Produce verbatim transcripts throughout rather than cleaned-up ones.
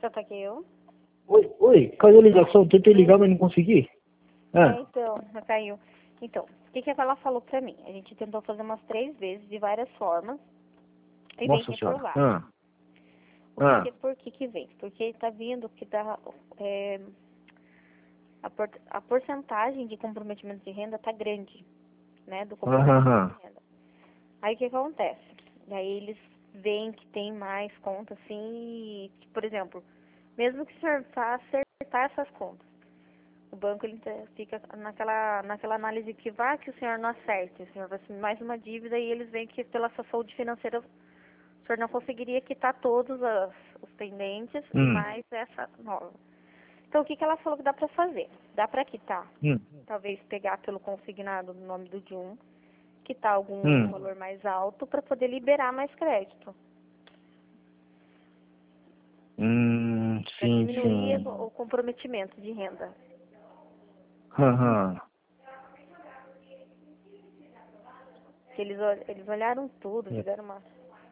Só tá aqui eu. Oi, oi, caiu a ligação, tentei ligar, mas não consegui. Ah, É, então, caiu. Então, o que, que ela falou pra mim? A gente tentou fazer umas três vezes, de várias formas, e vem nossa senhora. reprovar. Ah, O que ah, que, por que que vem? Porque tá vindo que dá, é, a, por, a porcentagem de comprometimento de renda tá grande, né, do comprometimento aham, de renda. Aí o que acontece? Aí eles veem que tem mais contas, assim, e, que, por exemplo, mesmo que o senhor vá acertar essas contas, o banco ele te- fica naquela, naquela análise que vai que o senhor não acerte, o senhor vai assumir mais uma dívida e eles veem que pela sua saúde financeira o senhor não conseguiria quitar todos as, os pendentes e hum, mais essa nova. Então o que, que ela falou que dá para fazer? Dá para quitar, hum, talvez pegar pelo consignado no nome do Jun, quitar algum hum, valor mais alto para poder liberar mais crédito, hum, para sim, diminuir sim, o comprometimento de renda. aham, Que Eles, ol- eles olharam tudo, é. fizeram uma.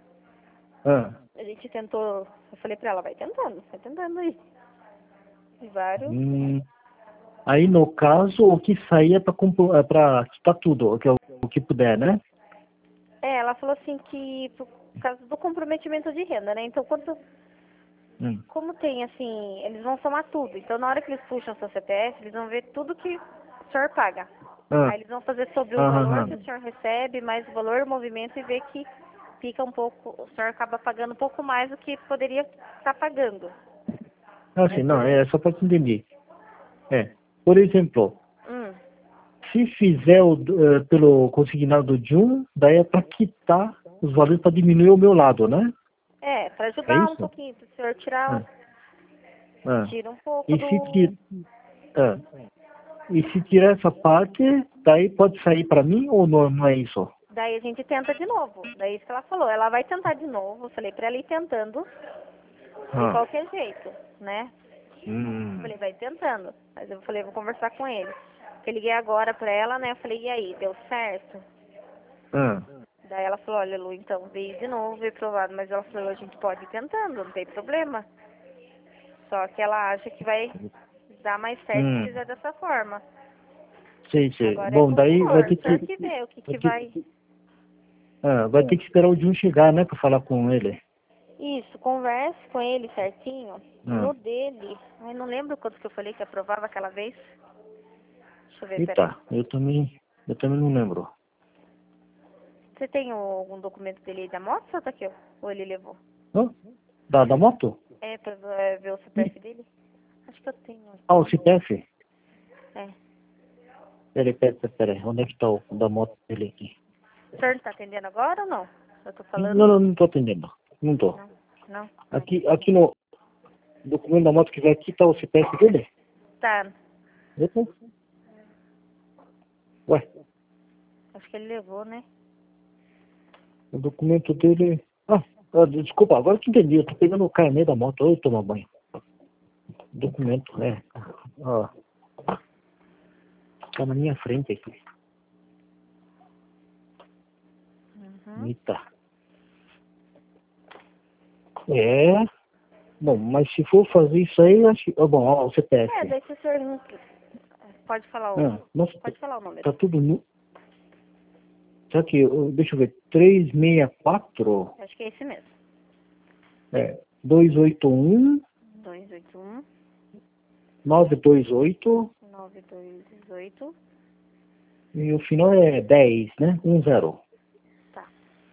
Ah, A gente tentou, eu falei pra ela, vai tentando, vai tentando aí. E vários. hum. Aí, no caso, o que sair é pra, compro- é pra quitar tudo, o que, o que puder, né? É, ela falou assim que por causa do comprometimento de renda, né? Então quanto, Hum. como tem assim, eles vão somar tudo. Então na hora que eles puxam o seu C P F, eles vão ver tudo que o senhor paga. Ah, Aí eles vão fazer sobre o valor aham, que o senhor recebe, mais o valor do movimento e ver que fica um pouco, o senhor acaba pagando um pouco mais do que poderia estar pagando. ah, Aí, sim, por não, é exemplo, só para te entender. É, por exemplo, hum, se fizer o, do- eh, pelo consignado de um, daí é para quitar os valores para diminuir o meu lado, né? é, para É ajudar um isso? pouquinho, para o senhor tirar, Ah, ah. tira um pouco E se do. ti- ah, e se tirar essa parte, daí pode sair para mim ou não, não é isso? Daí a gente tenta de novo. Daí isso que ela falou. Ela vai tentar de novo. Eu falei pra ela ir tentando de Ah, qualquer jeito, né? Eu hum, falei, vai tentando. Mas eu falei, vou conversar com ele. Eu liguei agora pra ela, né? Eu falei, e aí, deu certo? ah, Daí ela falou, olha, Lu, então veio de novo, veio provado. Mas ela falou, a gente pode ir tentando, não tem problema. Só que ela acha que vai dar mais certo se hum, fizer dessa forma. sei, sei. Agora é Bom, com o daí vai senhor. ter O senhor que, que vê o que, vai que ter, vai. ah, vai ter que esperar o Jun chegar, né, para falar com ele. Isso, converse com ele certinho. Ah, No dele, ai, não lembro quanto que eu falei que aprovava aquela vez. Deixa eu ver, peraí. eita, eu também, eu também não lembro. Você tem o- algum documento dele aí da moto, ou tá aqui, ó? Ou ele levou? Hã? Da, da moto? É, pra é, ver o Ih, C P F dele? Acho que eu tenho ah, aqui. o C P F? É. Peraí, peraí, peraí, peraí. Onde é que tá o da moto dele aqui? O senhor tá atendendo agora ou não? Eu tô Não, falando. não, não tô atendendo. Não tô. Não, não. Aqui, aqui no documento da moto que vem aqui tá o C P F dele? Tá, Eita. Ué, acho que ele levou, né? o documento dele... Ah, ah, desculpa, agora que entendi. Eu tô pegando o carnê da moto. Eu tomar banho. Documento, é. Ó, tá na minha frente aqui. Uhum. Eita. É... Bom, mas se for fazer isso aí, acho que... ah, bom, ó, o É, C P F. daí se o senhor não... Pode falar o... Ah, nossa, Pode falar o número. tá tudo... nu- Será que... eu- Deixa eu ver. trezentos e sessenta e quatro... Acho que é esse mesmo. É, duzentos e oitenta e um, dois oito um, novecentos e vinte e oito nove dois oito. e o final é dez, né? um zero. Tá.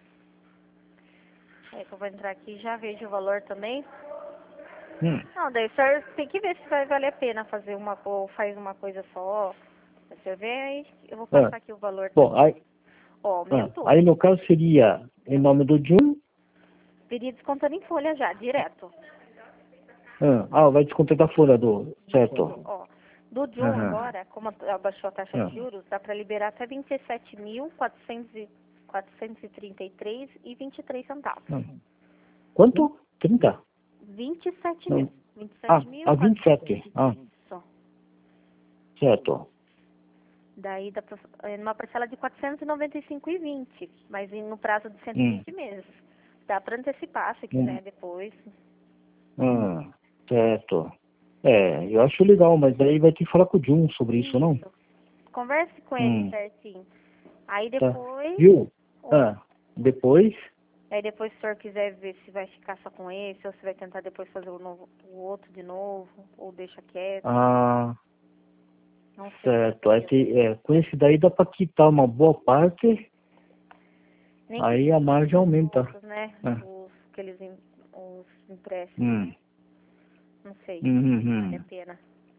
É que eu vou entrar aqui e já vejo o valor também. Hum. Não, daí o senhor tem que ver se vai valer a pena fazer uma ou faz uma coisa só. Você vê aí, eu vou Ah, passar aqui o valor bom, também. aí, Ó, ah, aumentou. aí no caso seria em nome do Jun. Pedi descontando em folha já, direto. Ah, ah, vai descontar da folha do... Certo. Ó, do Jun Aham. agora, como abaixou a taxa de Ah. juros, dá para liberar até vinte e sete mil quatrocentos e trinta e três e vinte e três centavos. Ah. Quanto? trinta? vinte e sete Não. mil. vinte e Ah, sete mil, a vinte e sete. Ah, isso. certo. Daí dá pra, é numa parcela de quatrocentos e noventa e cinco e vinte, mas em- no prazo de cento e Hum. vinte meses. Dá para antecipar se Hum. quiser depois. Ah. Certo. É, eu acho legal, mas daí vai ter que falar com o Jun sobre isso, não? Converse com ele Hum. certinho. Aí Tá. depois... Viu? Oi. Ah, depois... Aí depois, se o senhor quiser ver se vai ficar só com esse, ou se vai tentar depois fazer o, novo, o outro de novo, ou deixa quieto, Ah, não sei. certo. Aí tem, é, com esse daí dá pra quitar uma boa parte, Nem aí a margem aumenta. outros, né? É. Os, aqueles em- os empréstimos, Hum. né? Não sei, Uhum, vale a hum. pena.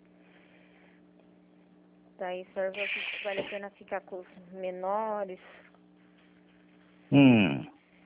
Daí, o senhor vê o que vale a pena ficar com os menores. Hum.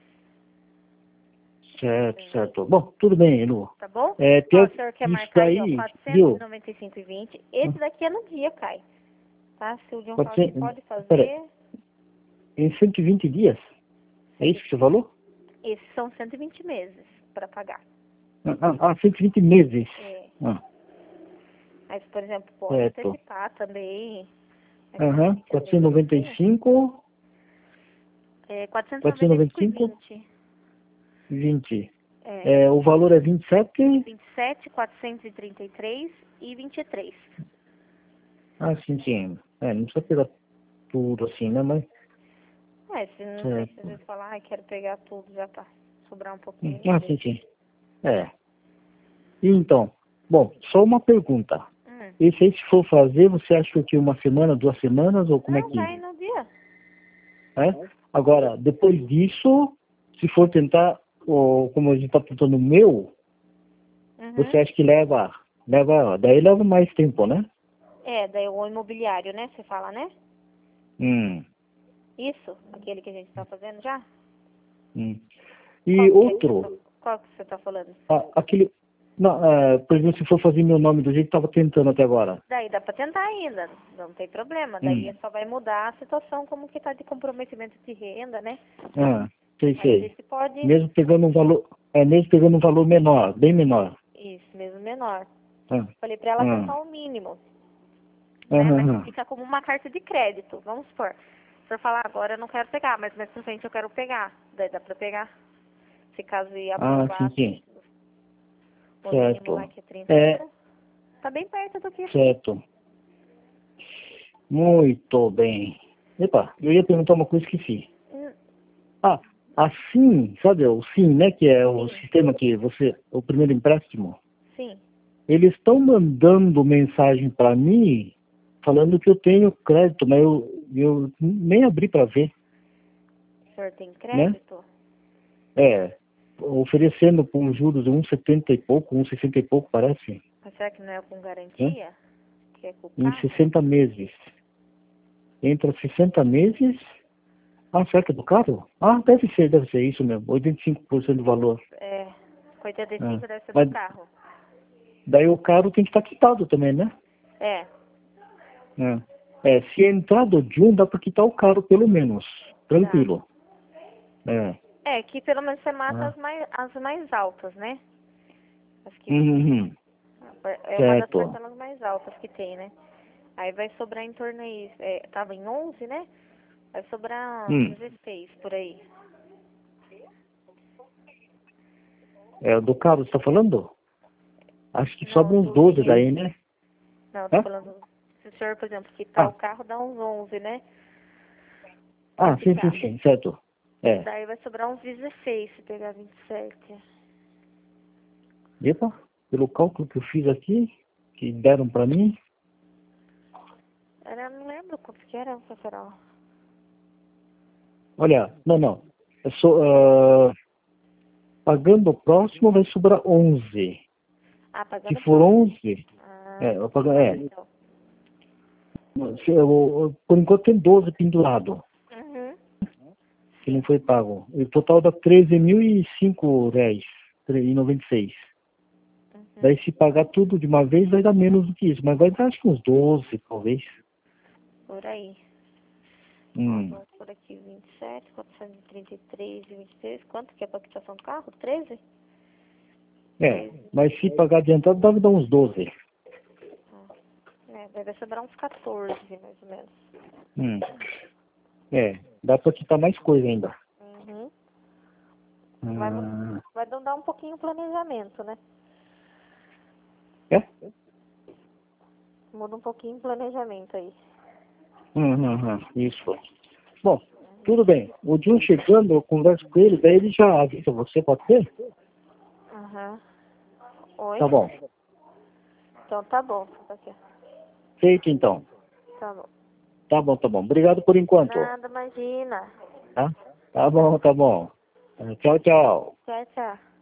Certo, certo. Bom, tudo bem, Elu. Tá bom? É, Ó, tem o senhor quer isso marcar aí, ó, daí, quatrocentos e viu? noventa e cinco e vinte. Esse daqui é no dia, cai. Tá? Se o John falar que quatrocentos, pode peraí, fazer, em cento e vinte dias? É isso que você falou? esses são cento e vinte meses para pagar. Ah, ah, ah, cento e vinte meses. É. Ah, Mas, por exemplo, pode certo. antecipar também. Mas Aham, geralmente é quatrocentos e meio noventa e assim. cinco, É quatrocentos e quatrocentos e noventa e noventa e cinco e cinco, vinte. vinte. É. É, o valor é vinte e sete. vinte e sete, quatrocentos e trinta e três e vinte e três. Ah, sim, sim. É, não precisa pegar tudo assim, né? Mas, É, se não sei se às certo. vezes falar, ah, quero pegar tudo já pra sobrar um Hum, pouquinho. Ah, sim, sim. É. E então, bom, só uma pergunta. Hum. Esse aí, se for fazer, você acha que uma semana, duas semanas, ou como é Não, que vai no dia. é? Agora, depois disso, se for tentar, ou como a gente está tentando o meu, você Uhum. acha que leva, leva, daí leva mais tempo, né? É, daí o imobiliário, né? Você fala, né? Hum, Isso, aquele que a gente tá fazendo já? hum. Qual E que é que você outro, tá, qual que você tá falando? a- aquele, não, é, por exemplo, se for fazer meu nome do jeito que estava tentando até agora. Daí dá pra tentar ainda, não tem problema. Daí Hum. só vai mudar a situação como que tá de comprometimento de renda, né? Ah, sei, Aí sei. ver se pode, Mesmo pegando um valor, é, mesmo pegando um valor menor, bem menor. isso, mesmo menor. Ah, Falei pra ela ah, tentar o mínimo, né? Mas aham, fica como uma carta de crédito, vamos supor. Se eu falar agora eu não quero pegar, mas mais pra frente eu quero pegar. Daí dá pra pegar. Se caso ir ah, sim, aprovasse sim. o mínimo lá Certo. que é trinta É, mil, tá bem perto do que. certo. Muito bem. Epa, eu ia perguntar uma coisa que esqueci. Hum, Ah, assim, sabe, o SIM, né, que é o Sim, sistema que você, o primeiro empréstimo, sim. eles estão mandando mensagem para mim falando que eu tenho crédito, mas eu, eu nem abri para ver, O senhor tem né? crédito? É, oferecendo com juros de um e setenta e pouco, um e sessenta e pouco, parece, Mas será que não é com né? garantia? Que é com o Em carro? sessenta meses. Entra sessenta meses. Ah, será que é do carro? Ah, deve ser, deve ser isso mesmo, oitenta e cinco por cento do valor. É, com oitenta e Ah, cinco deve ser do mas carro. daí o carro tem que estar quitado também, né? É, É, é se entrar do Jun, dá para quitar o carro pelo menos. dá. Tranquilo. É. É, que pelo menos você mata Ah. as mais, as mais altas, né? As que Uhum. é uma das Certo. parcelas mais altas que tem, né? Aí vai sobrar em torno aí, é, tava em onze, né? Vai sobrar Hum. dezesseis por aí. É do carro, você está falando? Acho que Não, sobra uns do doze dinheiro. daí, né? Não, eu tô Hã? falando, se o senhor, por exemplo, quitar o Ah. carro, dá uns onze, né? Pra ah, sim, sim, quitar. sim, certo. É. Daí vai sobrar uns dezesseis se pegar vinte e sete. Epa, pelo cálculo que eu fiz aqui, que deram para mim, Era, eu não lembro quanto que era, Safarol. olha, não, não. Eu sou, ah, pagando o próximo vai sobrar onze. Ah, Se pagando o for próximo. onze, Ah, é, eu pago, quanto é, então? se eu- eu- por enquanto tem doze pendurado, Uhum. que não Sim. foi pago. E o total dá treze mil e cinco reais, e noventa e seis. Uhum. Daí se pagar tudo de uma vez vai dar menos do que isso, mas vai dar acho que uns doze, talvez. Por aí. Ó, Hum. vamos por aqui, vinte e sete, quatrocentos e trinta e três e vinte e três. Quanto que é pra quitação do carro? treze? É, mas se pagar adiantado deve dar uns doze. É, deve sobrar uns quatorze, mais ou menos. Hum. É, dá pra quitar mais coisa ainda. Uhum. Vai, mu- Ah, vai dar um pouquinho o planejamento, né? É? Muda um pouquinho o planejamento aí. Uhum, uhum, isso. Bom, tudo bem. O Jun chegando, eu converso com ele, daí ele já avisa você, pode ser? Aham. Oi? Tá bom. Então tá bom. Tá aqui. Feito então. Tá bom. Tá bom, tá bom. Obrigado por enquanto. Nada, imagina. Tá? Tá bom, tá bom. Tchau, tchau. Tchau, tchau.